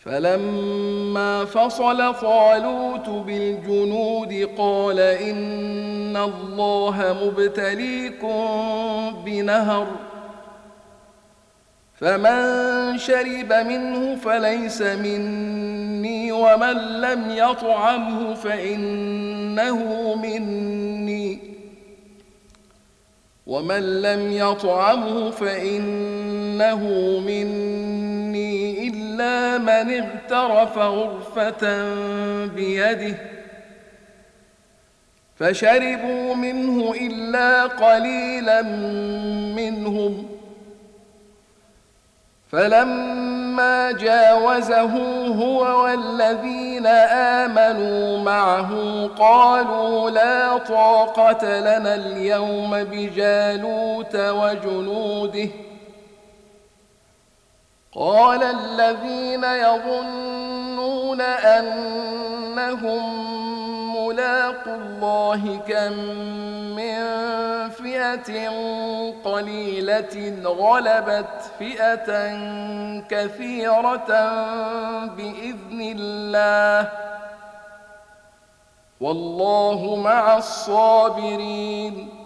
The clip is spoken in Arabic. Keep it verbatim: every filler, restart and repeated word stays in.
فلما فصل طالوت بالجنود قال إن الله مبتليكم بنهر فمن شرب منه فليس مني ومن لم يطعمه فإنه مني ومن لم يطعمه فإنه مني إلا من اغترف غرفة بيده فشربوا منه إلا قليلا منهم فلما جاوزه هو والذين آمنوا معه قالوا لا طاقة لنا اليوم بجالوت وجنوده قال الذين يظنون أنهم ملاقو الله كم من فئة قليلة غلبت فئة كثيرة بإذن الله والله مع الصابرين